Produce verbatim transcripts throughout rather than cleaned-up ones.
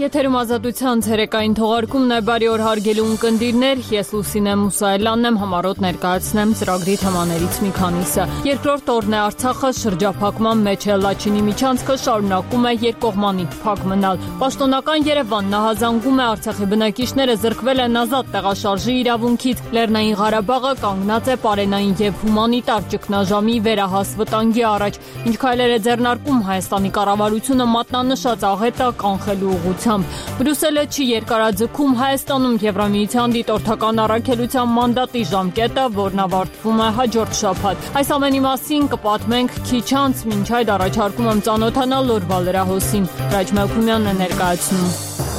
Եթերում ազատության ցերեկային թողարկումն է, բարի օր հարգելի ունկնդիրներ, ես Լուսինե Մուսայելյանն եմ, համառոտ ներկայացնեմ ծրագրի թեմաներից մի քանիսը։ Երկրորդ օրն է Արցախը շրջափակման մեջ է, Լաչինի միջանցքը շարունակում է երկկողմանի փակ մնալ։ Պաշտոնական Երևանն ահազանգում է Արցախի բնակիչները զրկվել են ազատ տեղաշարժի իրավունքից, Լեռնային Ղարաբաղը կանգնած է պարենային եւ հումանիտար ճգնաժամի վերահաս վտանգի առաջ, ինչ քայլեր է ձեռնարկում Հայաստանի կառավարությունը մատնանշած աղետը կանխելու ուղղությամբ։ Բրյուսելը չի երկարաձգում Հայաստանում Եվրամիության դիտորդական առաքելության մանդատի ժամկետը, որն ավարտվում է հաջորդ շաբաթ։ Այս ամենի մասին կպատմենք քիչ անց, մինչ այդ առաջարկում եմ ծանոթանալ օրվա լրահոսին։ Ռաջ Մելքումյանն է ներկայացնում։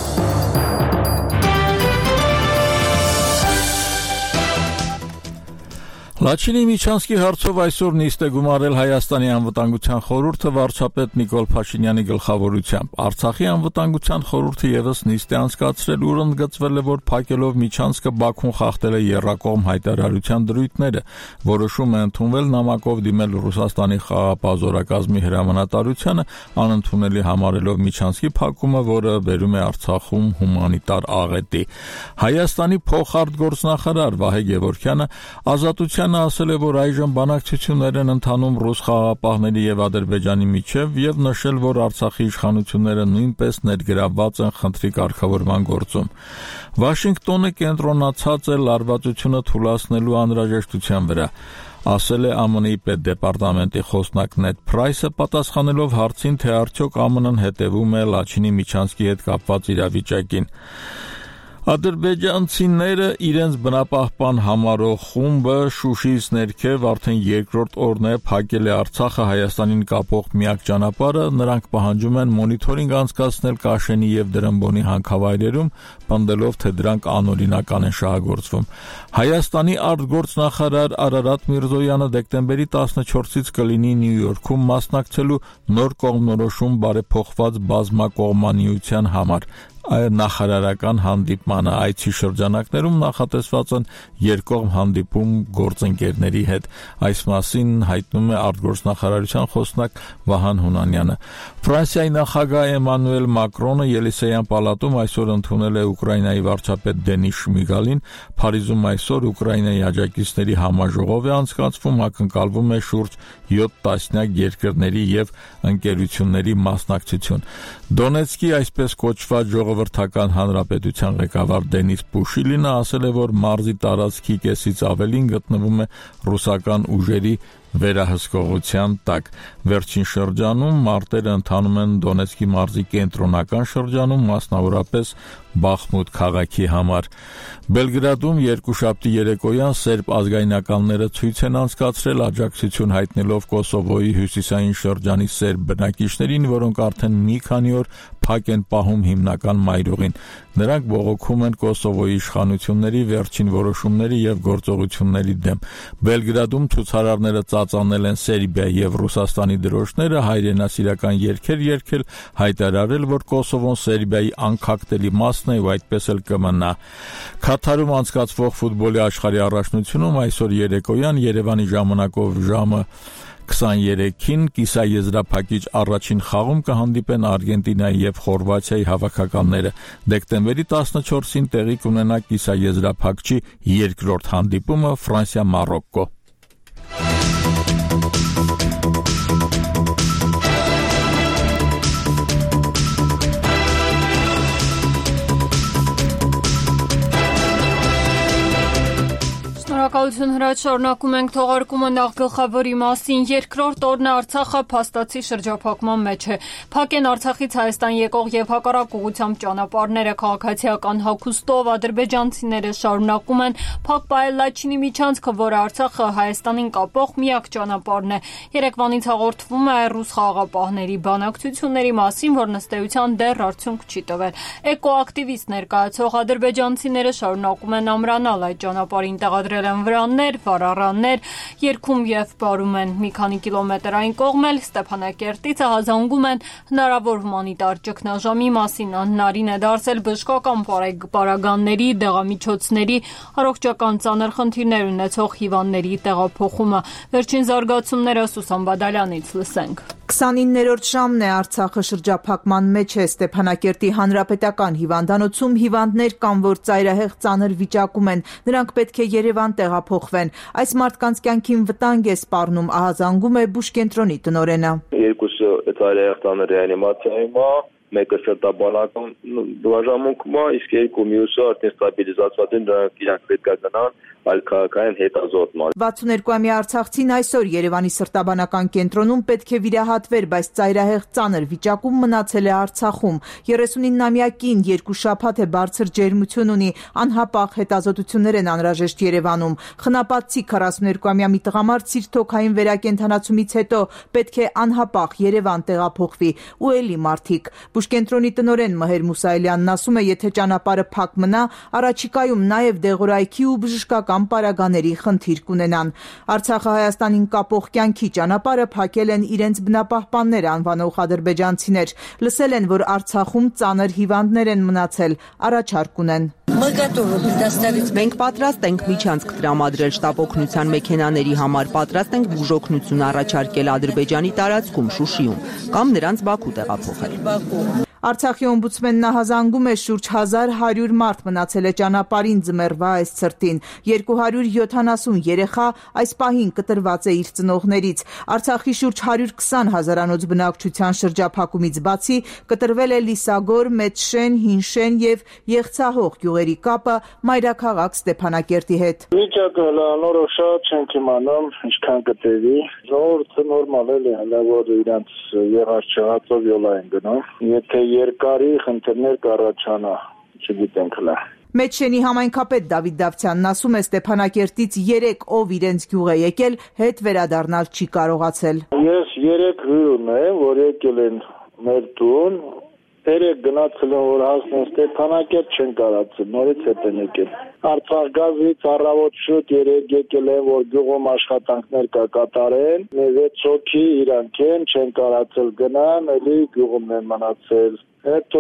Լաչինի միջանցքի հարցով այսօր նիստ է գումարել Հայաստանի անվտանգության խորհուրդը վարչապետ Նիկոլ Փաշինյանի գլխավորությամբ։ Արցախի անվտանգության խորհուրդը եւս նիստ է անցկացրել, ուր ընդգծվել է, որ փակելով միջանցքը Բաքուն խախտել է եռակողմ հայտարարության դրույթները։ Որոշում է ընդունվել նամակով դիմել Ռուսաստանի խաղաղապահ զորակազմի հրամանատարությանը, անընդունելի համարելով միջանցքի փակումը, որը բերում է Արցախում հումանիտար աղետի։ Հայաստանի փոխարտգործնախարար Վահե Գևորգյանը ազատության ասել է, որ այժմ բանակցություններ են ընթանում ռուս խաղաղապահների եւ Ադրբեջանի միջև եւ նշել, որ Արցախի իշխանությունները նույնպես ներգրավված են խնդրի կարգավորման գործում։ Վաշինգտոնը կենտրոնացած է լարվածությունը թուլացնելու անհրաժեշտության վրա, ասել է ԱՄՆ-ի պետդեպարտամենտի խոսնակ Նեդ Փրայսը, պատասխանելով հարցին, թե արդյոք ԱՄՆ-ն հետևում է Լաչինի միջանցքի հետ կապված իրավիճակին։ Ադրբեջանցիները իրենց բնապահպան համարող խումբը Շուշիից ներքև արդեն երկրորդ օրն է փակել է Արցախը Հայաստանին կապող միակ ճանապարհը, նրանք պահանջում են մոնիթորինգ անցկացնել Կաշենի եւ Դրամբոնի հանքավայրերում, պնդելով, թե դրանք անօրինական են շահագործվում։ Հայաստանի արտգործնախարար Արարատ Միրզոյանը դեկտեմբերի տասնչորսից կլինի Նյու Յորքում մասնակցելու նոր կողմնորոշում բարեփոխված բազմակողմանիության համար նախարարական հանդիպմանը։ Այցի շրջանակներում նախատեսված են երկկողմ հանդիպում գործընկերների հետ։ Այս մասին հայտնում է արտգործնախարարության խոսնակ Վահան Հունանյանը։ Ֆրանսիայի նախագահ Էմանուել Մակրոնը Ելիսեյան պալատում այսօր ընդունել է Ուկրաինայի վարչապետ Դենիս Շմիգալին։ Փարիզում այսօր Ուկրաինայի աջակիցների համաժողով է անցկացվում, ակնկալվում է շուրջ յոթ տասնյակ երկրների եւ ընկերությունների մասնակցություն։ Դոնեցկի այսպես կոչված ժողովրդական հանրապետության ղեկավար Դենիս Պուշիլինը ասել է, որ մարզի տարածքի կեսից ավելին գտնվում է ռուսական ուժերի վերահսկողության տակ։ Վերջին շրջանում մարտերը ընթանում են Դոնեցկի մարզի կենտրոնական շրջանում, մասնավորապես Բախմուտ քաղաքի համար։ Բելգրադում երկուշաբթի երեկոյան սերբ ազգայնականները ցույց են անցկացրել աջակցություն հայտնելով Կոսովոյի հյուսիսային շրջանի սերբ բնակիչներին, որոնք արդեն մի քանի օր փակ են պահում հիմնական մայրուղին։ Նրանք բողոքում են Կոսովոյի իշխանությունների վերջին որոշումների եւ գործողությունների դեմ։ Բելգրադում ցուցարարները ծածանել են Սերբիայի եւ Ռուսաստանի դրոշները, հայրենասիրական երգեր երգել, հայտարարել, որ Կոսովոն Սերբիայի անկախտելի մասն է ու այդպես էլ կմնա։ Քաթարում անցկացվող ֆուտբոլի աշխարհի առաջնությունում այսօր երեկոյան Երևանի ժամանակով ժամը քսաներեքին կիսաեզրափակիչ առաջին խաղում կհանդիպեն Արգենտինայի եւ Խորվաթիայի հավաքականները։ Դեկտեմբերի տասնչորսին տեղի կունենա կիսաեզրափակչի երկրորդ հանդիպումը Ֆրանսիա-Մարոկկո։ Շնորհակալություն Հրաչ, շարունակում ենք թողարկումը նախ գլխավորի մասին։ Երկրորդ օրն է Արցախը փաստացի շրջափակման մեջ է։ Փակ են Արցախից Հայաստան եկող եւ հակառակ ուղղությամբ ճանապարհները, քաղաքացիական հագուստով ադրբեջանցիները շարունակում են փակ պահել Լաչինի միջանցքը, որը Արցախը Հայաստանին կապող միակ ճանապարհն է։ Երեկվանից հաղորդվում է ռուս խաղաղապահների բանակցությունների մասին, որ նստեյության դեռ արդյունք չի տվել։ Էկոակտիվիստ ներկայացող ադրբեջանցիները շարունակում են ամրանալ այդ ճանապարհին տեղադրել են վրաններ, վառարաններ, երգում եւ բարում են։ Մի քանի կիլոմետր այն կողմ էլ Ստեփանակերտից ահազանգում են հնարավոր հումանիտար ճգնաժամի մասին, անհնարին է դարձել բժշկական պարագաների, դեղամիջոցների, առողջական ծանր խնդիրներ ունեցող հիվանդների տեղափոխումը։ Վերջին զարգացումները Սուսան Բադալյանից լսենք։ քսանիններորդ ժամն է Արցախը շրջափակման մեջ է։ Ստեփանակերտի հանրապետական հիվանդանոցում հիվանդներ կան, որ ծայրահեղ ծանր վիճակում են, նրանք պետք է Երևան տեղափոխվեն։ Այս մարդկանց կյանքին վտանգ է սպառնում, ահազանգում է բուժկենտրոնի տնօրենը։ Երկուսը ծայրահեղ ծանր ռեանիմացիայում է, մեկը սրտաբանական բաժանմունքում է, իսկ երկու մյուսը արդեն ստաբիլիզացված են, նրանք իրանք պետք է գնան այլ քաղաքային հետազոտման։ վաթսունհերկուամյա արցախցին այսօր Երևանի սրտաբանական կենտրոնում պետք է վիրահատվեր, բայց ծայրահեղ ծանր վիճակում մնացել է Արցախում։ երեսունինամյա կին երկու շաբաթ է բարձր ջերմություն ունի, անհապաղ հետազոտություններ են անհրաժեշտ Երևանում։ Խնապատցի քառասունհերկուամյա մի տղամարդ սիրտոքային վերակենդանացումից հետո պետք է անհապաղ Երևան տեղափոխվի, ու էլի մարդիկ։ Բուժկենտրոնի տնօրեն Մհեր Մուսայելյանն ասում է, եթե ճանապարհը փակ մնա, առաջիկայում նաև դեղորայքի ու բժշկական պարագաների խնդիր կունենան։ Արցախը Հայաստանին կապող կյանքի ճանապարհը փակել են իրենց բնապահպանները, անվանող ադրբեջանցիներ։ Լսել են, որ Արցախում ծանր հիվանդներ են մնացել, առաջարկ ունեն։ Մենք պատրաստ ենք միջանցք տրամադրել շտապօգնության մեքենաների համար, պատրաստ ենք բուժօգնություն առաջարկել Ադրբեջանի տարածքում, Շուշիում, կամ նրանց Բաքու տեղափոխել։ Արցախի օմբուդսմենն ահազանգում է, շուրջ հազար հարյուր մարդ մնացել է ճանապարհին ձմեռվա այս ցրտին։ երկու հարյուր յոթանասուն երեխա այս պահին կտրված է իր ծնողներից։ Արցախի շուրջ հարյուր քսան հազարանոց բնակչության շրջափակումից բացի կտրվել է Լիսագոր, Մեծշեն, Հինշեն եւ Եղցահող գյուղերի կապը մայրաքաղաք Ստեփանակերտի հետ։ Վիճակը հլանորոշ շատ չենք իմանում, ինչքան կտևի։ Ժողովուրդը նորմալ է, հələ որ իրանց եղած չհացով յոլա են գնում։ Եթե երկարի խնդիրներ կառաջանա, չգիտենք հլա։ Մեծշենի համայնքապետ Դավիթ Դավթյանն ասում է, Ստեփանակերտից երեք ով իրենց գյուղ է եկել, հետ վերադառնալ չի կարողացել։ Ես երեք հյուր ունեմ, որ եկել են մեր տուն, երեք գնացել են, որ հասնեն Ստեփանակերտ, չեն կարողացել, նորից հետ են եկել։ Արցախ գազից առավոտ շուտ երեք եկել են, որ գյուղում աշխատանքներ կա կատարեն, վեց հոգի իրանք են, չեն կարողացել գնան, էլի գյուղում են մնացել։ Հետո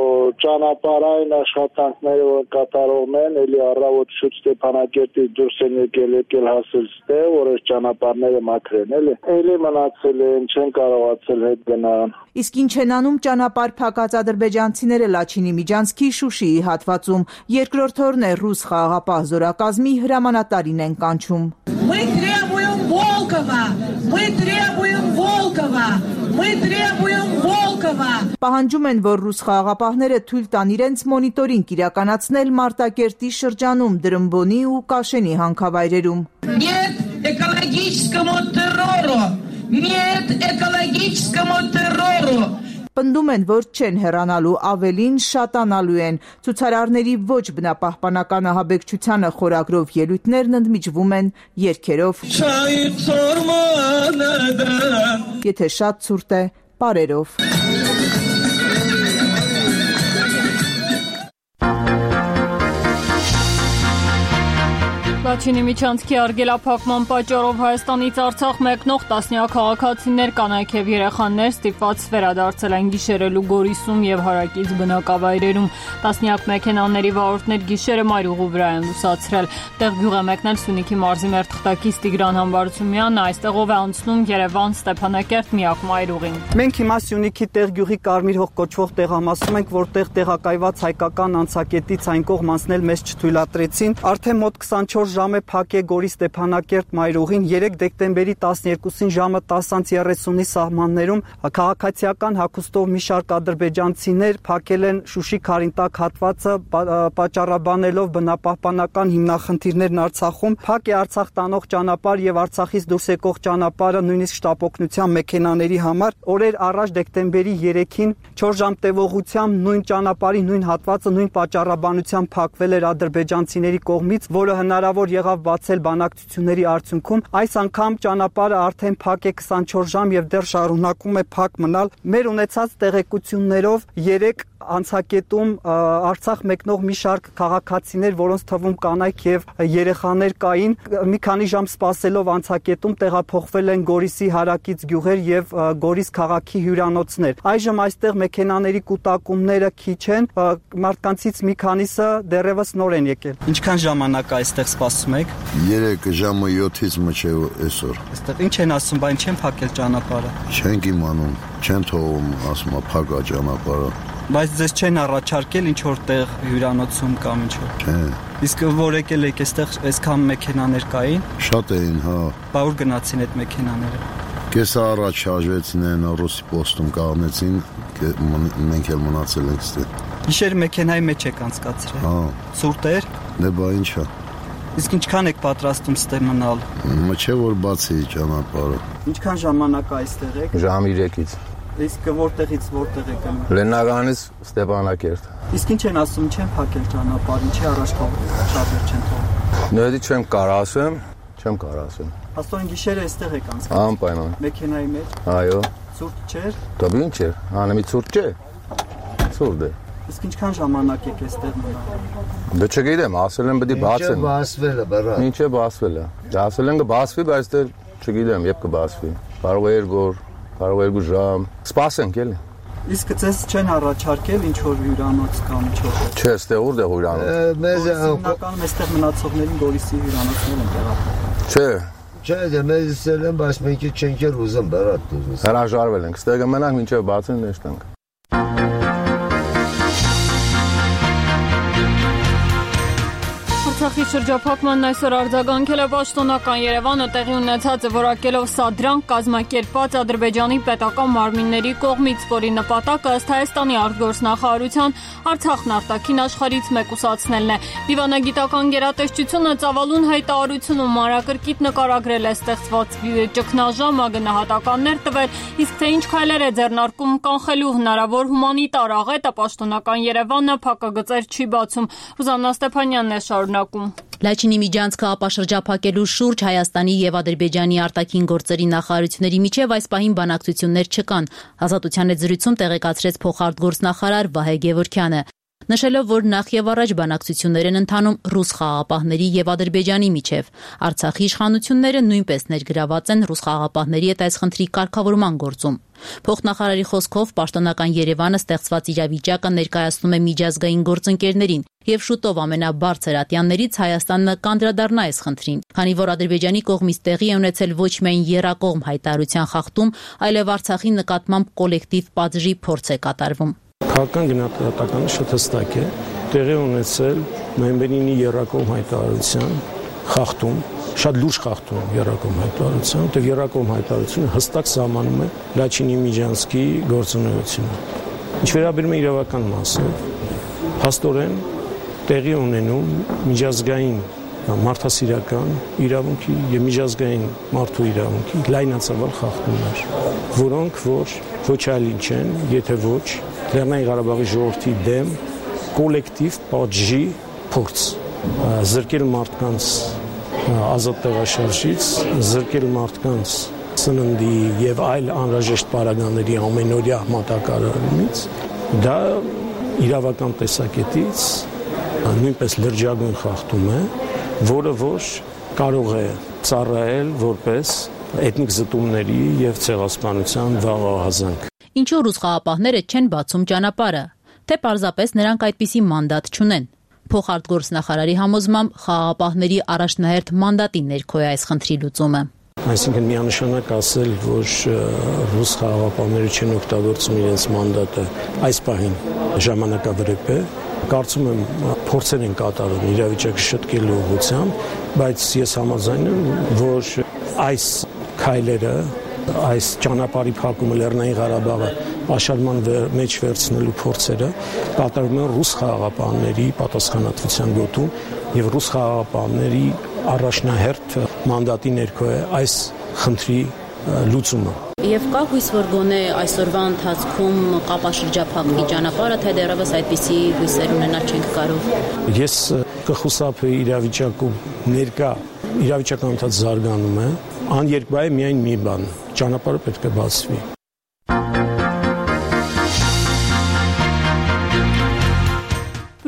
ճանապարհային աշխատանքները որ կատարողն են, էլի առավոտ շուտ Ստեփանակերտից դուրս են եկել, եկել հասել ստե, որ այս ճանապարհները մաքրեն, էլի։ Էլի մնացել են, չեն կարողացել հետ գնան։ Իսկ ինչ են անում ճանապարհ փակած ադրբեջանցիները Լաչինի Միջանցքի Շուշիի հատվածում։ Երկրորդ օրն է ռուս խաղաղապահ զորակազմի հրամանատարին են կանչում։ Мы требуем Волкова! Мы требуем Волкова! Мы требуем Волкова! Պահանջում են, որ ռուս խաղաղապահները թույլ տան իրենց մոնիտորինգ իրականացնել Մարտակերտի շրջանում, Դրմբոնի ու Կաշենի հանքավայրերում։ Нет экологическому террору! Нет экологическому террору! Պնդում են, որ չեն հեռանալու, ավելին շատանալու են։ Ցուցարարների ոչ բնապահպանական ահաբեկչությանը խորագրով ելույթներն ընդմիջվում են երգերով։ Եթե շատ ցուրտ է, պարերով։ Լաչինի Միջանցքի արգելափակման պատճառով Հայաստանից Արցախ մեկնող տասնյակ քաղաքացիներ, կանայք եւ երեխաներ ստիպված վերադարձել են գիշերելու Գորիսում եւ հարակից բնակավայրերում։ Տասնյակ մեքենաների վարորդներ գիշերը մայրուղու վրա են լուսացրել։ Տեղ գյուղ է մեկնել Սյունիքի մարզի մերթխտակից Տիգրան Համբարձումյանը, այստեղով է անցնում Երևան Ստեփանակերտ միակ մայրուղին։ Մենք հիմա Սյունիքի տեղ գյուղի Կարմիր հող կոչվող տեղամասում ենք, որտեղ տեղակայված հայկական անցակետից այն կողմ անցնել մեզ չթույլատրեցին։ Արդեն մոտ քսանչորս ժամ է փակ է Գորի Ստեփանակերտ մայրուղին։ երեք դեկտեմբերի տասներկուսին ժամը տասը երեսունի սահմաններում քաղաքացիական հագուստով մի շարք ադրբեջանցիներ փակել են Շուշի Քարինտակ հատվածը, պատճառաբանելով բնապահպանական հիմնախնդիրներն Արցախում։ Փակ է Արցախ տանող ճանապարհ եւ Արցախից դուրս եկող ճանապարհը նույնիսկ շտապօգնության մեքենաների համար։ Օրեր առաջ դեկտեմբերի երեքին չորս ժամ տևողությամբ նույն ճանապարհի նույն հատվածը նույն պատճառաբանությամբ փակվել էր ադրբեջանցիների կողմից, որը հնարավոր եղավ բացել բանակցությունների արդյունքում։ Այս անգամ ճանապարհը արդեն փակ է քսանչորս ժամ եւ դեռ շարունակում է փակ մնալ։ Մեր ունեցած տեղեկություններով երեք անցակետում Արցախ մեկնող մի շարք քաղաքացիներ, որոնց թվում կանայք եւ երեխաներ կային, մի քանի ժամ սպասելով անցակետում տեղափոխվել են Գորիսի հարակից գյուղեր եւ Գորիս քաղաքի հյուրանոցներ։ Այժմ այստեղ մեքենաների կուտակումները քիչ են, մարդկանցից մի քանիսը դեռևս նոր են եկել։ Ինչքան ժամանակ է այստեղ սպասում եք։ երեք ժամը յոթից մինչև այսօր։ Այստեղ ինչ են ասում, բայց չեն փակել ճանապարհը։ Չենք իմանում, չեն թողում, ասում է փակա ճանապարհը։ Բայց ձեզ չեն առաջարկել ինչ որտեղ հյուրանոցում կամ ինչ որ։ Չէ։ Իսկ որ եկել եք այստեղ այսքան մեքենաներ կային։ Շատ էին, հա։ Բա ուր գնացին այդ մեքենաները։ Կեսա առաջ շարժվեցին են ռուսի պոստում կանգնեցին, մենք էլ մնացել ենք ստե։ Գիշեր մեքենայի մեջ եք անցկացրել։ Հա։ Սուրտ էր։ Դե բա ինչա։ Իսկ ինչքան եք պատրաստում ստե մնալ։ Չէ որ բացի ճանապարհը։ Ինչքան ժամանակ այստեղ եք։ Ժամ երեքից։ Իսկ որտեղից որտեղ եք գնում։ Լեննագանից Ստեփանակերտ։ Իսկ ինչ են ասում, չեն փակել ճանապարհին, չի առաջ շարժել չեն թողում։ Նույնիսկ չեմ կարող ասեմ, չեմ կարող ասեմ։ Աստորեն գիշերը այստեղ եք անցկացրել։ Անպայման։ Մեքենայի մեջ։ Այո։ Սուրտ չէր։ Դա ինչ է։ Անեմի սուրտ չէ։ Սուրտ է։ Իսկ ինչքան ժամանակ եք այստեղ մնալ։ Դե չգիտեմ, ասել են պետք է բացեն։ Ինչ բացվել է, բարա։ Ինչ է բացվել է։ Դա ասել են կբացվի, բայց դեռ չգիտեմ, երբ կբացվի։ Կարող է երկու, կարող է երկու ժամ։ Սպասենք էլի։ Իսկ ձեզ չեն առաջարկել ինչ որ հյուրանոց կամ ինչ որ։ Չէ, ստեղ ուր է հյուրանոց։ Մեզ հիմնականում այստեղ մնացողներին Գորիսի հյուրանոցներ են տեղափոխել։ Չէ։ Չէ, դե մեզ ասել են, բայց մենք չենք էլ ուզում բարա դուզ։ Հրաժարվել ենք, ստեղ կմնանք մինչև բացեն նշտանք։ Արցախի շրջափակման այսօր արձագանքել է պաշտոնական Երևանը տեղի ունեցած է որակելով սադրանք կազմակերպված Ադրբեջանի պետական մարմինների կողմից, որի նպատակը ըստ Հայաստանի արտգործնախարարության Արցախն արտաքին աշխարհից մեկուսացնելն է։ Դիվանագիտական գերատեսչությունը ծավալուն հայտարարություն ու մանրակրկիտ նկարագրել է ստեղծված ճգնաժամը, գնահատականներ տվել, իսկ թե ինչ քայլեր է ձեռնարկում կանխելու հնարավոր հումանիտար աղետը, պաշտոնական Երևանը փակագծեր չի բացում։ Ռուզաննա Ստեփանյանն է շարունակում։ Լաչինի միջանցքը ապաշրջափակելու շուրջ Հայաստանի եւ Ադրբեջանի արտաքին գործերի նախարարությունների միջև այս պահին բանակցություններ չկան, Ազատության հետ զրույցում տեղեկացրեց փոխարտգործնախարար Վահե Գևորգյանը, նշելով, որ նախ եւ առաջ բանակցություններ են ընթանում ռուս խաղաղապահների եւ Ադրբեջանի միջև։ Արցախի իշխանությունները նույնպես ներգրաված են ռուս խաղաղապահների հետ այս խնդրի կարգավորման գործում։ Փոխնախարարի խոսքով պաշտոնական Երևանը ստեղծված իրավիճակը ներկայացնում է միջազգային գործընկերներին եւ շուտով ամենաբարձր ատյաններից Հայաստանը կանդրադառնա այս խնդրին, քանի որ Ադրբեջանի կողմից տեղի է ունեցել ոչ միայն եռակողմ հայտարարության խախտում, այլև Արցախի նկատմամբ կոլեկտիվ պատժի փորձ է կատարվում։ Քաղաքական գնահատականը շատ հստակ է, տեղի ունեցել նոյեմբերի ինը եռակողմ հայտարարության խախտում, շատ լուրջ խախտում եռակողմ հայտարարության, որտեղ եռակողմ հայտարարությունը հստակ սահմանում է Լաչինի միջանցքի գործունեությունը։ Ինչ վերաբերում է իրավական մասը, փաստորեն տեղի ունենում միջազգային մարդասիրական իրավունքի եւ միջազգային մարդու իրավունքի լայնածավալ խախտումներ, որոնք որ ոչ այլ ինչ են, եթե ոչ Լեռնային Ղարաբաղի ժողովրդի դեմ կոլեկտիվ պատժի փորձ, զրկել մարդկանց ազատ տեղաշարժից, զրկել մարդկանց սննդի եւ այլ անհրաժեշտ պարագաների ամենօրյա մատակարարումից, դա իրավական տեսակետից նույնպես լրջագույն խախտում է, որը որ կարող է ծառայել որպես էթնիկ զտումների եւ ցեղասպանության վաղահազանգ։ Ինչու ռուս խաղաղապահները չեն բացում ճանապարհը, թե պարզապես նրանք այդպիսի մանդատ չունեն։ Փոխարտգործնախարարի համոզմամբ խաղաղապահների առաջնահերթ մանդատի ներքո է այս խնդրի լուծումը։ Այսինքն միանշանակ ասել, որ ռուս խաղաղապահները չեն օգտագործում իրենց մանդատը այս պահին ժամանակավրեպ է, կարծում եմ փորձեր են կատարում իրավիճակը շտկելու ուղղությամբ, բայց ես համաձայն եմ, որ այս քայլերը, այս ճանապարհի փակումը Լեռնային Ղարաբաղը պաշարման մեջ վերցնելու փորձերը կատարվում են ռուս խաղաղապահների պատասխանատվության գոտում եւ ռուս խաղաղապահների առաջնահերթ մանդատի ներքո է այս խնդրի լուծումը։ Եվ կա հույս, որ գոնե այսօրվա ընթացքում կապաշրջափակվի ճանապարհը, թե դեռևս այդպիսի հույսեր ունենալ չենք կարող։ Ես կխուսափեի իրավիճակում ներկա իրավիճակը ընդհանրապես զարգանում է, աներկբա է միայն մի բան, ճանապարհը պետք է բացվի։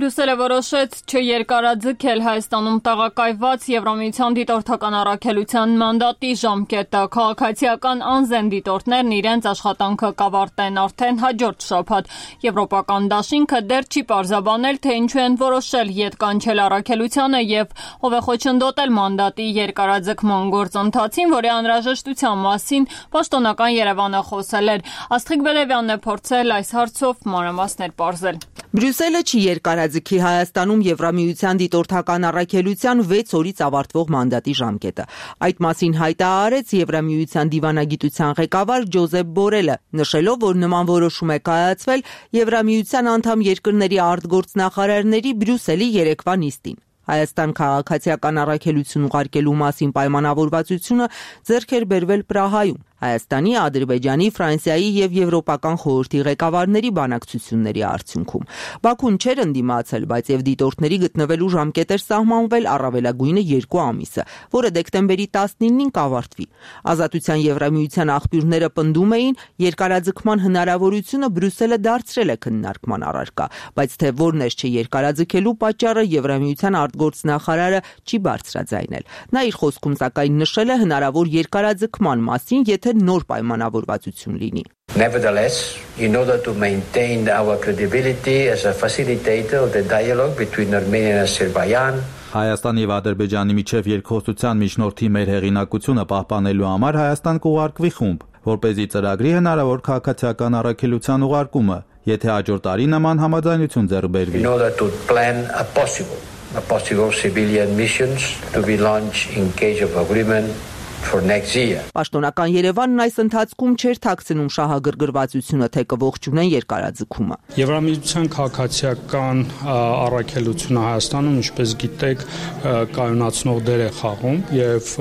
Բրյուսելը որոշեց չերկարաձգել Հայաստանում տեղակայված Եվրամիության դիտորդական առաքելության մանդատի ժամկետը։ Քաղաքացիական անձն դիտորդներն իրենց աշխատանքը կավարտեն արդեն հաջորդ շաբաթ։ Եվրոպական դաշինքը դեռ չի պարզաբանել, թե ինչու են որոշել ետ կանչել առաքելությանը եւ ով է խոչընդոտել մանդատի երկարաձգման գործընթացին, որի անհրաժեշտության մասին պաշտոնական Երևանը խոսել էր։ Աստղիկ Բելևյանն է փորձել այս հարցով մանրամասներ պարզել։ Բրյուսելը չի երկարաձգի Հայաստանում Եվրամիության դիտորդական առաքելության վեց օրից ավարտվող մանդատի ժամկետը։ Այդ մասին հայտարարեց Եվրամիության դիվանագիտության ղեկավար Ջոզեփ Բորելը, նշելով, որ նման որոշում է կայացվել Եվրամիության անդամ երկրների արտգործնախարարների Բրյուսելի երեկվա նիստին։ Հայաստան քաղաքացիական առաքելություն ուղարկելու մասին պայմանավորվածությունը ձեռք էր բերվել Պրահայում Հայաստանի, Ադրբեջանի, Ֆրանսիայի եւ Եվրոպական խորհրդի ղեկավարների բանակցությունների արդյունքում։ Բաքուն չէր ընդդիմացել, բայց եւ դիտորդների գտնվելու ժամկետ էր սահմանվել առավելագույնը երկու ամիսը, որը դեկտեմբերի տասնինին կավարտվի։ Ազատության Եվրամիության աղբյուրները պնդում էին, երկարաձգման հնարավորությունը Բրյուսելը դարձրել է քննարկման առարկա, բայց թե որն է չերկարաձգելու պատճառը Եվրամիության արտգործնախարարը չի բարձրաձայնել։ Նա իր խոսքում սակայն նշել է հնարավոր երկարաձգման մասին, եթե նոր պայմանավորվածություն լինի։ Nevertheless, in order to maintain our credibility as a facilitator of the dialogue between Armenia and Azerbaijan, Հայաստանի եւ Ադրբեջանի միջև երկխոսության միջնորդի մեր հեղինակությունը պահպանելու համար Հայաստան կուղարկվի խումբ, որպեսզի ծրագրի հնարավոր քաղաքացիական առաքելության ուղարկումը, եթե հաջորդ տարի նման համաձայնություն ձեռք բերվի։ In order to plan a possible, a possible civilian missions to be launched in case of agreement for next year. Պաշտոնական Երևանն այս ընթացքում չէր թաքցնում շահագրգռվածությունը, թե կողջունեն երկարաձգումը։ Եվրամիության քաղաքացիական առաքելությունը Հայաստանում, ինչպես գիտեք, կայունացնող դեր է խաղում եւ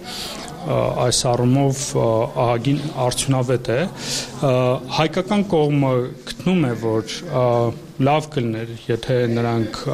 այս առումով ահագին արդյունավետ է։ Հայկական կողմը գտնում է, որ լավ կլիներ, եթե նրանք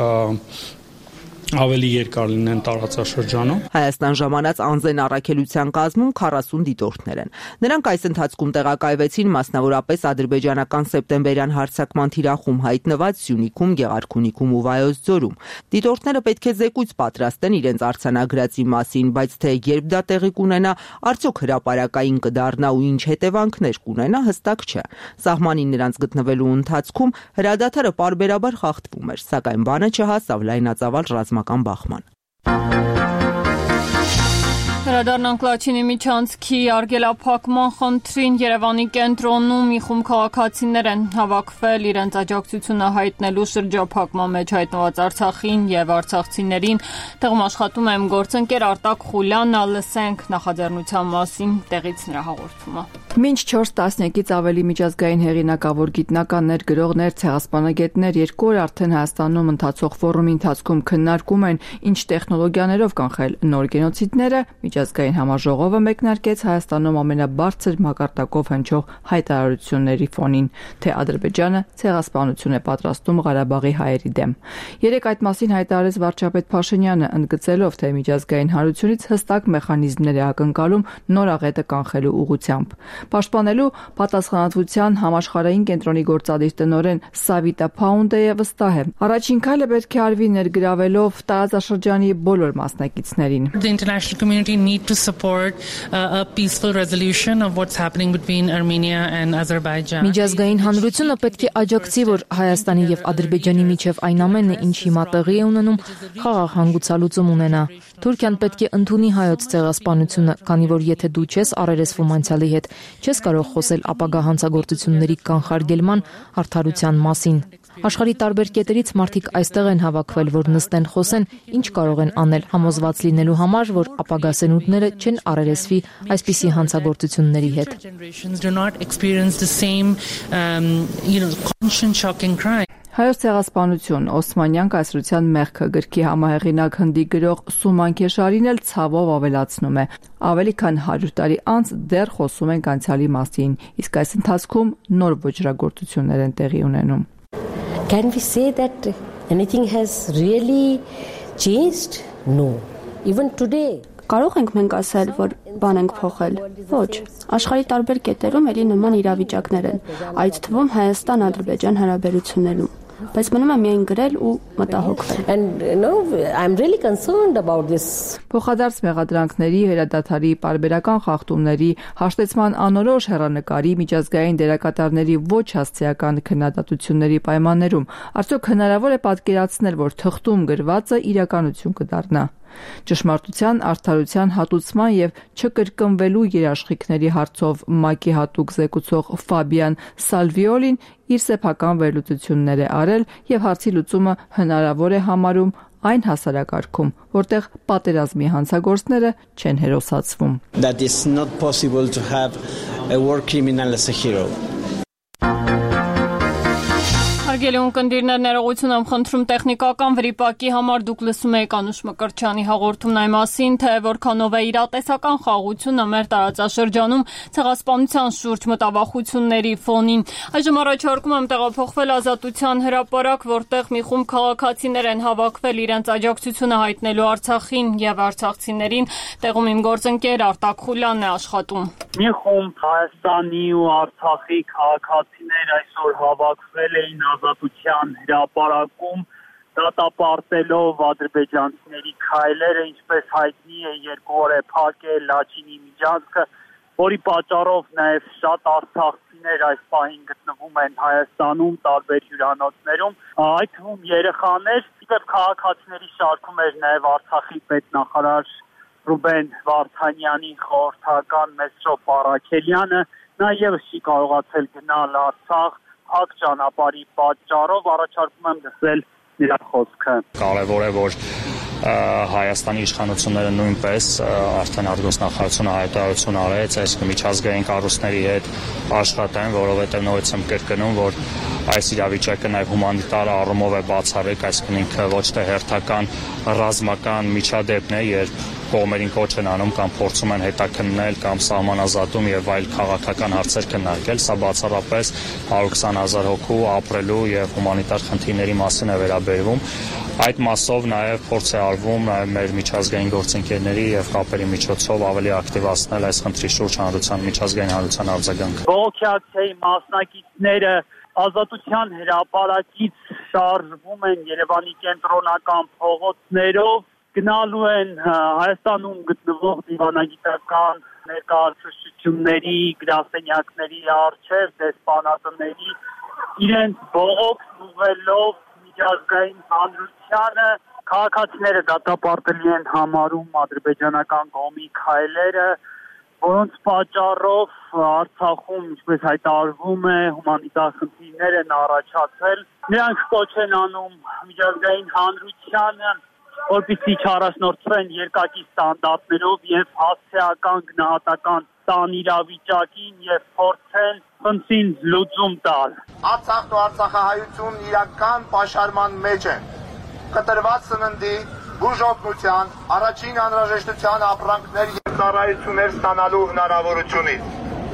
ավելի երկար լինեն տարածաշրջանում։ Հայաստան ժամանած անձեն առաքելության կազմում քառասուն դիտորդներ են։ Նրանք այս ընթացքում տեղակայվեցին մասնավորապես ադրբեջանական սեպտեմբերյան հարձակման թիրախում հայտնված Սյունիքում, Գեղարքունիքում ու Վայոց ձորում։ Դիտորդները պետք է զեկույց պատրաստեն իրենց արձանագրածի մասին, բայց թե երբ դա տեղի կունենա, արդյոք հրապարակային կդառնա ու ինչ հետևանքներ կունենա, հստակ չէ։ Սահմանին նրանց գտնվելու ընթացքում հրադադարը պարբերաբար խախտվում էր, սակայն բանը չհասավ լայնածավալ ռազմական բախման։ Հրադառնանք Լաչինի միջանցքի արգելափակման խնդրին Երևանի կենտրոնում մի խումբ քաղաքացիներ են հավաքվել իրենց աջակցությունը հայտնելու շրջափակման մեջ հայտնված Արցախին եւ արցախցիներին։ Տեղում աշխատում է իմ գործընկեր Արտակ Խուլյանը, լսենք նախաձեռնության մասին տեղից նրա հաղորդումը։ Մինչ չորս տասնյակից ավելի միջազգային հեղինակավոր գիտնականներ, գրողներ, ցեղասպանագետներ երկու օր արդեն Հայաստանում ընթացող ֆորումի ընթացքում քննարկում են ինչ տեխնոլոգիաներով կանխել նոր գենոցիդները, միջազգային համաժողովը մեկնարկեց Հայաստանում ամենաբարձր մակարդակով հնչող հայտարարությունների ֆոնին, թե Ադրբեջանը ցեղասպանություն է պատրաստում Ղարաբաղի հայերի դեմ։ Երեկ այդ մասին հայտարարեց վարչապետ Փաշինյանը, ընդգծելով, թե միջազգային հանրությունից հստակ մեխանիզմներ է ակնկալում նոր աղետը կանխելու ուղղությամբ։ Պաշտպանելու պատասխանատվության համաշխարհային կենտրոնի գործադիր տնօրեն Սավիտա Փաունդեը վստահ է։ Առաջին քայլը պետք է արվի ներգրավելով տարածաշրջանի բոլոր մասնակիցներին։ The international community need to support uh, a peaceful resolution of what's happening between Armenia and Azerbaijan. Միջազգային հանրությունը պետք է աջակցի, որ Հայաստանի եւ Ադրբեջանի միջև այն ամենն է, ինչ հիմա տեղի է ունենում, խաղաղ հանգուցալուծում ունենա։ Թուրքիան պետք է ընդունի հայոց ցեղասպանությունը, քանի որ եթե դու չես առերեսվում անցյալի հետ, չես կարող խոսել ապագա հանցագործությունների կանխարգելման արդարության մասին։ Աշխարհի տարբեր կետերից մարդիկ այստեղ են հավաքվել, որ նստեն, խոսեն, ինչ կարող են անել համոզված լինելու համար, որ ապագա սերունդները չեն առերեսվի այսպիսի հանցագործությունների հետ։ Հայոց ցեղասպանություն Օսմանյան կայսրության մեղքը գրքի համահեղինակ հնդի գրող Սուման Քեշարին էլ ցավով ավելացնում է. ավելի քան հարյուր տարի անց դեռ խոսում ենք անցյալի մասին, իսկ այս ընթացքում նոր ոճրագործություններ են տեղի ունենում։ Can we say that anything has really changed? No. Even today. Կարող ենք մենք ասել, որ բան ենք փոխել։ Ոչ, աշխարհի տարբեր կետերում ելի նման իրավիճակներ են, այդ թվում Հայաստան-Ադրբեջան հարաբերություններում։ Բայց մնում է միայն գրել ու մտահոգվել։ And you know, I'm really concerned about this. Փոխադարձ մեղադրանքների, հրադադարի, պարբերական խախտումների, հաշտեցման անորոշ հեռանկարի, միջազգային դերակատարների ոչ հասցեական քննադատությունների պայմաններում արդյոք հնարավոր է պատկերացնել, որ թղթում գրվածը իրականություն կդառնա։ Ճշմարտության, արդարության, հատուցման եւ չկրկնվելու երաշխիքների հարցով ՄԱԿ-ի հատուկ զեկուցող Ֆաբիան Սալվիոլին իր սեփական վերլուծություններ է արել եւ հարցի լուծումը հնարավոր է համարում այն հասարակարգում, որտեղ պատերազմի հանցագործները չեն հերոսացվում։ That is not possible to have a war criminal as a hero. Հարգելի ունկնդիրներ, ներողություն եմ խնդրում տեխնիկական վրիպակի համար, դուք լսում եք Անուշ Մկրտչյանի հաղորդումն այն մասին, թե որքանով է իրատեսական խաղաղությունը մեր տարածաշրջանում ցեղասպանության շուրջ մտավախությունների ֆոնին։ Այժմ առաջարկում եմ տեղափոխվել Ազատության հրապարակ, որտեղ մի խումբ քաղաքացիներ են հավաքվել իրենց աջակցությունը հայտնելու Արցախին եւ արցախցիներին, տեղում իմ գործընկեր Արտակ Խուլյանն է աշխատում։ Մի խումբ Հայաստանի ու Արցախի քաղաքացիներ այսօր հավաքվել էին Ազատության հրապարակում, դատապարտելով ադրբեջանցիների քայլերը, ինչպես հայտնի է, երկու օր է փակել Լաչինի միջանցքը, որի պատճառով նաև շատ արցախցիներ այս պահին գտնվում են Հայաստանում, տարբեր հյուրանոցներում, այդ թվում երեխաներ, իբր քաղաքացիների շարքում էր նաև Արցախի պետնախարար Ռուբեն Վարդանյանի խորհրդական Մեսրոպ Առաքելյանը, նա ևս չի կարողացել գնալ Արցախ հակ ճանապարհի պատճառով, առաջարկում եմ լսել նրա խոսքը։ Կարևոր է, որ Հայաստանի իշխանությունները նույնպես արդեն արտգործնախարարությունը հայտարարություն արեց այս միջազգային կառույցների հետ աշխատեն, որովհետև նորից եմ կրկնում, որ այս իրավիճակը նաև հումանիտար առումով է բացառիկ, այսինքն ինքը ոչ թե հերթական ռազմական միջադեպն է, երբ կողմերին կոչ են անում կամ փորձում են հետաքննել կամ սահմանազատում եւ այլ քաղաքական հարցեր քննարկել, սա բացառապես հարյուր քսան հազար հոգու ապրելու եւ հումանիտար խնդիրների մասին է վերաբերվում։ Այդ մասով նաև փորձ է արվում նաև մեր միջազգային գործընկերների եւ կապերի միջոցով ավելի ակտիվացնել այս խնդրի շուրջ հանրության միջազգային հանրության արձագանքը։ Բողոքի ակցիայի մասնակիցները Ազատության հրապարակից շարժվում են Երևանի կենտրոնական փողոցներով, գնալու են Հայաստանում գտնվող դիվանագիտական ներկայացուցիչների, գրասենյակների առջև, դեսպանատների իրենց բողոքն ուղղելով միջազգային հանրությանը, քաղաքացիները դատապարտելի են համարում ադրբեջանական կողմի քայլերը, որոնց պատճառով Արցախում, ինչպես հայտարարվում է, հումանիտար խնդիրներ են առաջացել։ Նրանք կոչ են անում միջազգային հանրությանը, որպեսզի չառաջնորդվեն երկակի ստանդարտներով եւ հասցեական գնահատական տան իրավիճակին եւ փորձեն խնդրին լուծում տալ։ Արցախն ու արցախահայությունն իրական պաշարման մեջ են։ Կտրված սննդի, բուժօգնության, առաջին անհրաժեշտության ապրանքներ եւ ծառայություններ ստանալու հնարավորությունից։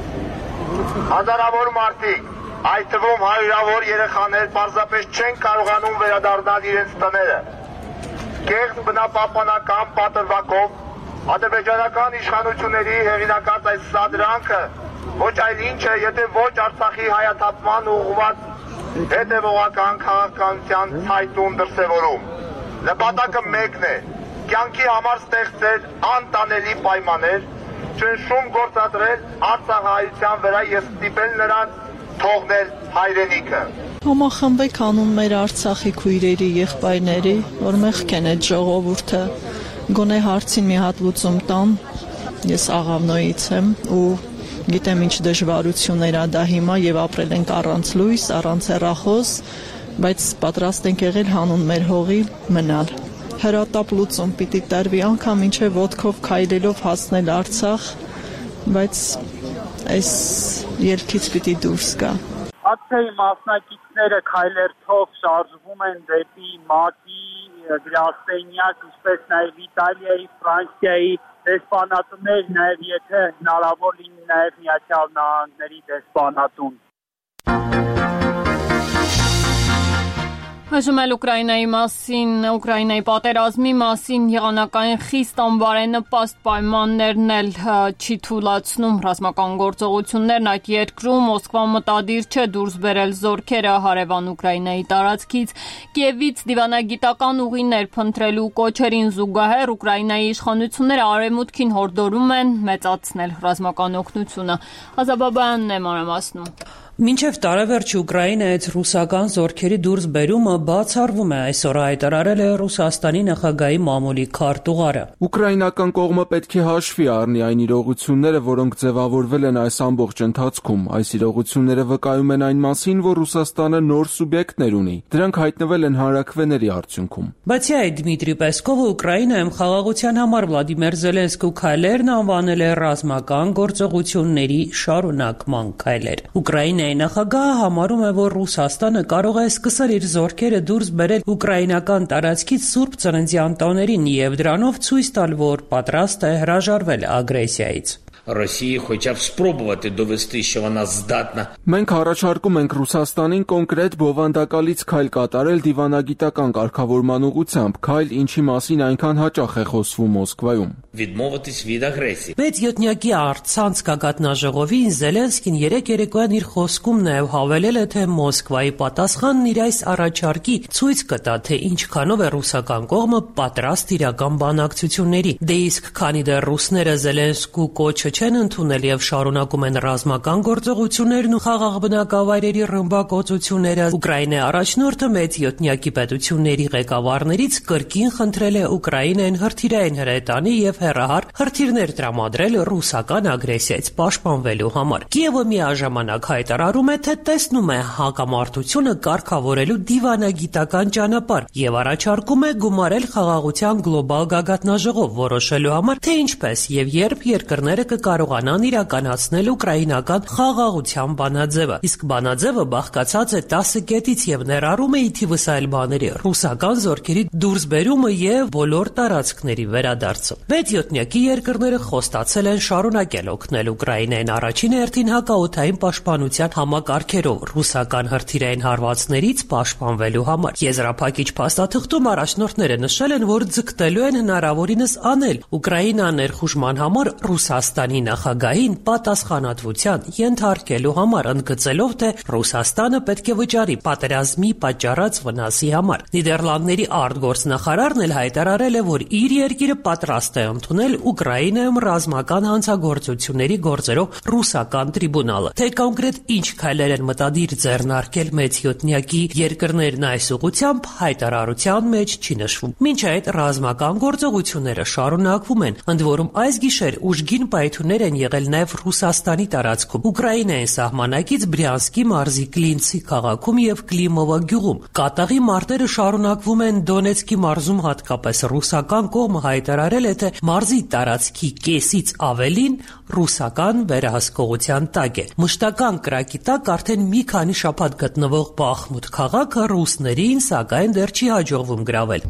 Հազարավոր մարդիկ, այդ թվում հարյուրավոր երեխաներ պարզապես չեն կարողանում վերադառնալ իրենց տները։ Կեղծ բնապահպանական պատրվակով ադրբեջանական իշխանությունների հեղինակած այս սադրանքը ոչ այլ ինչ է, եթե ոչ Արցախի հայաթափման ուղղված հետևողական քաղաքականության ցայտուն դրսևորում։ Նպատակը մեկն է՝ կյանքի համար ստեղծել անտանելի պայմաններ, ճնշում գործադրել արցախահայության վրա եւ ստիպել նրան թողնել հայրենիքը։ Համախմբեք անուն մեր Արցախի քույրերի, եղբայրների, որ մեղք են այդ ժողովուրդը, գոնե հարցին մի հատ լուծում տան, ես Աղավնոյից եմ ու գիտեմ ինչ դժվարություններ ա դա հիմա եւ ապրել ենք առանց լույս, առանց հեռախոս, բայց պատրաստ ենք եղել հանուն մեր հողի մնալ։ Հրատապ լուծում պիտի տարվի անգամ ինչե ոտքով քայլելով հասնել Արցախ, բայց այս ելքից պիտի դուրս գա։ Ակցիայի մասնակիցները քայլերթով շարժվում են դեպի ՄԱԿ-ի գրասենյակ, ինչպես նաև Իտալիայի, Ֆրանսիայի դեսպանատներ, նաև եթե հնարավոր լինի նաև Միացյալ Նահանգների դեսպանատուն։ Այժմ էլ Ուկրաինայի մասին, Ուկրաինայի պատերազմի մասին եղանակային խիստ անբարենպաստ պայմաններն էլ չի թույլացնում ռազմական գործողություններն այդ երկրում։ Մոսկվան մտադիր չէ դուրս բերել զորքերը հարևան Ուկրաինայի տարածքից։ Կիևից դիվանագիտական ուղիներ փնտրելու կոչերին զուգահեռ Ուկրաինայի իշխանությունները արևմուտքին հորդորում են մեծացնել ռազմական օգնությունը։ Ազաբաբյանն է մանրամասնում։ Մինչև տարեվերջը Ուկրաինայից ռուսական զորքերի դուրս բերումը բացառվում է, այսօր հայտարարել է Ռուսաստանի նախագահի մամուլի քարտուղարը։ Ուկրաինական կողմը պետք է հաշվի առնի այն իրողությունները, որոնք ձևավորվել են այս ամբողջ ընթացքում։ Այս իրողությունները վկայում են այն մասին, որ Ռուսաստանը նոր սուբյեկտներ ունի։ Դրանք հայտնվել են հանրաքվեների արդյունքում։ Բացի այդ, Դմիտրի Պեսկովը Ուկրաինայում խաղաղության համար Վլադիմիր Զելենսկու քայլերն անվանել է ռազմական գործողությունների շարունակման քայլեր։ Ուկրաինա նախագահը համարում է, որ Ռուսաստանը կարող է սկսել իր զորքերը դուրս բերել ուկրաինական տարածքից Սուրբ Ծննդյան տոներին եւ դրանով ցույց տալ, որ պատրաստ է հրաժարվել ագրեսիայից։ Росії хоча б спробувати довести, що вона здатна. Մենք առաջարկում ենք Ռուսաստանին կոնկրետ բովանդակալից քայլ կատարել դիվանագիտական կարգավորման ուղղությամբ, քայլ, ինչի մասին այնքան հաճախ է խոսվում Մոսկվայում։ Відмовитись від агресії. Մեծ յոթնյակի առցանց գագաթնաժողովին Զելենսկին երեք երեկոյան իր խոսքում նաև հավելել է, թե Մոսկվայի պատասխանն իր այս առաջարկի ցույց կտա, թե ինչքանով է ռուսական կողմը պատրաստ իրական բանակցությունների։ Դե իսկ քանի դեռ ռուսները Զելենսկու կոչը չեն ընդունել եւ շարունակում են ռազմական գործողություններն ու խաղաղ բնակավայրերի ռմբակոծությունները, Ուկրաինայի առաջնորդը մեծ յոթնյակի պետությունների ղեկավարներից կրկին խնդրել է Ուկրաինային հրթիռային հրետանի եւ հեռահար հրթիռներ տրամադրել ռուսական ագրեսիայից պաշտպանվելու համար։ Կիևը միաժամանակ հայտարարում է, թե տեսնում է հակամարտությունը կարգավորելու դիվանագիտական ճանապարհ եւ առաջարկում է գումարել խաղաղության գլոբալ գագաթնաժողով, որոշելու համար, թե ինչպես եւ երբ երկրները կարողանան իրականացնել ուկրաինական խաղաղության բանաձևը։ Իսկ բանաձևը բաղկացած է տասը կետից եւ ներառում է ի թիվս այլ բաների ռուսական զորքերի դուրսբերումը եւ բոլոր տարածքների վերադարձը։ Վեց յոթնյակի երկրները խոստացել են շարունակել օգնել Ուկրաինային առաջին հերթին հակաօդային պաշտպանության համակարգերով ռուսական հրթիռային հարվածներից պաշտպանվելու համար։ Եզրափակիչ փաստաթղթում առաջնորդները նշել են, որ ձգտելու են հնարավորինս անել Ուկրաինա ներխուժման համար Ռուսաստանի նախագահին պատասխանատվության ենթարկելու համար, ընդգծելով, թե Ռուսաստանը պետք է վճարի պատերազմի պատճառած վնասի համար։ Նիդերլանդների արտգործնախարարն էլ հայտարարել է, որ իր երկիրը պատրաստ է ընդունել Ուկրաինայում ռազմական հանցագործությունների գործերով ռուսական տրիբունալը։ Թե կոնկրետ ինչ քայլեր են մտադիր ձեռնարկել մեծ յոթնյակի երկրներն այս ուղղությամբ հայտարարության մեջ չի նշվում։ Մինչ այդ ռազմական գործողությունները շարունակվում են, ընդ որում այս գիշեր ուժգին պայթուններ են եղել նաև Ռուսաստանի տարածքում, Ուկրաինայի սահմանակից Բրյանսկի մարզի Կլինցի քաղաքում եւ Կլիմովա գյուղում։ Կատաղի մարտերը շարունակվում են Դոնեցկի մարզում, հատկապես ռուսական կողմը հայտարարել է, թե մարզի տարածքի կեսից ավելին ռուսական վերահսկողության տակ է։ Մշտական կրակի տակ արդեն մի քանի շաբաթ գտնվող Բախմուտ քաղաքը ռուսներին սակայն դեռ չի հաջողվում գրավել։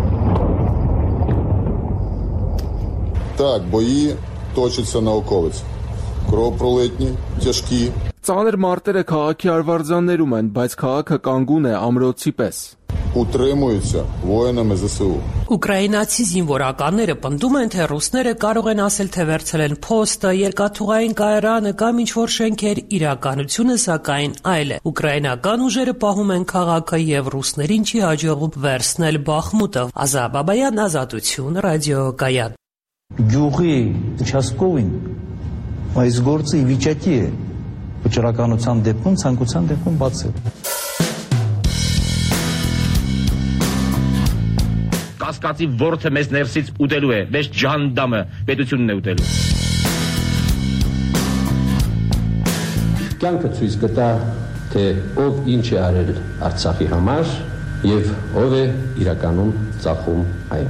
Так, бои точатся на околице. Кровопролитні, тяжкі. Ծանր մարտերը քաղաքի արվարձաններում են, բայց քաղաքը կանգուն է ամրոցի պես։ Утримуються воїнами ЗСУ. Ուկրաինացի զինվորականները պնդում են, թե ռուսները կարող են ասել, թե վերցրել են փոստը, երկաթուղային կայարանը կամ ինչ-որ շենքեր, իրականությունը սակայն այլ է։ Ուկրաինական ուժերը պահում են քաղաքը եւ ռուսներին չի հաջողվում վերցնել Բախմուտը։ Ազաբաբայան, Ազատություն, ռադիոկայան։ Գյուղի участковին այս գործը ի վիճակի է վճռականության դեպքում, ցանկության դեպքում բացել։ Կասկածի ворթը մեզ ներսից ուտելու է, մեզ ջանդամը պետությունն է ուտելու։ Կյանքը ցույց կտա, թե ով ինչ է արել Արցախի համար եւ ով է իրականում ծախում այն։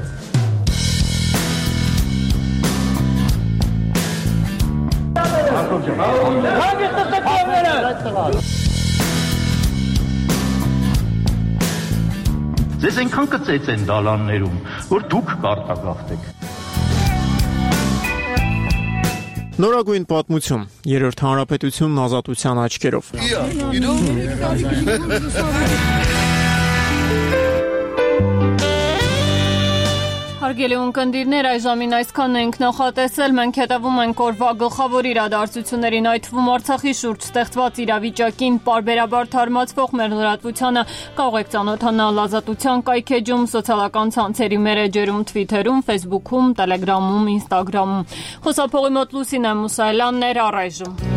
Ձեզ այնքան կծեց են դալաններում, որ դուք կարտագաղթեք։ Նորագույն պատմություն, երրորդ հանրապետությունն ազատության աչքերով։ Հարգելի ունկնդիրներ, այժմին այսքանն ենք նախատեսել, մենք հետևում ենք օրվա գլխավոր իրադարձություններին, այդ թվում Արցախի շուրջ ստեղծված իրավիճակին, պարբերաբար թարմացվող մեր լրատվությանը կարող եք ծանոթանալ Ազատության կայքեջում, սոցիալական ցանցերի մեր էջերում, Թվիթերում, Ֆեյսբուքում, Տելեգրամում, Ինստագրամում։ Խոսափողի մոտ Լուսինե Մուսայելյանն էր, առայժմ։